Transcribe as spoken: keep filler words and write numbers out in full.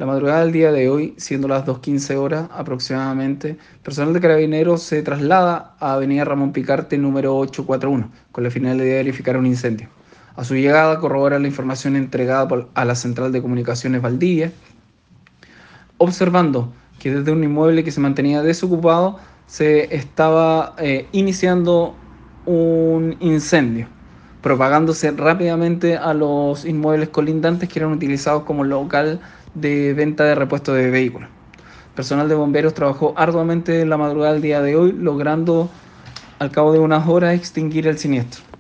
La madrugada del día de hoy, siendo las dos quince horas aproximadamente, personal de Carabineros se traslada a Avenida Ramón Picarte número ochocientos cuarenta y uno con la finalidad de verificar un incendio. A su llegada corrobora la información entregada por, a la Central de Comunicaciones Valdivia, observando que desde un inmueble que se mantenía desocupado se estaba eh, iniciando un incendio, propagándose rápidamente a los inmuebles colindantes que eran utilizados como local de venta de repuestos de vehículos. Personal de bomberos trabajó arduamente en la madrugada del día de hoy, logrando al cabo de unas horas extinguir el siniestro.